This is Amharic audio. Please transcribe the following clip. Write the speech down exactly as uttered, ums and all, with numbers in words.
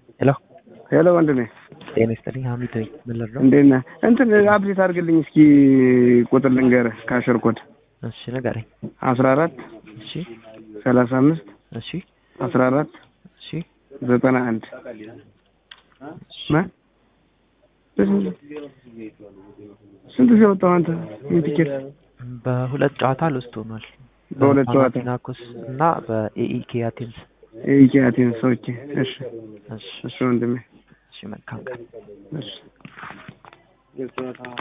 Hello. Hello ወንድሜ ጤና ይስጥልኝ ሀሚድ ነኝ ምን ልርዳው እንዴት ነህ እንትን አፕዴት አድርግልኝ እስኪ ቁጥር ልንገርህ ካሸር ኮድ እሺ ንገረኝ አስራ አራት እሺ ሰላሳ አምስት እሺ አስራ አራት እሺ ዘጠና አንድ ማ ስንት ሲወጣው አንተ ኢንቲኬት በሁለት ጨዋታ ልውስጥ ሆኗል በሁለት ጨዋታ ናኮስ እና በኤኢኬ አቴንስ ኤኢኬ አቴንስ ኦኬ እሺ እሺ እሺ ወንድሜ እሺ መልካም ቀን እሺ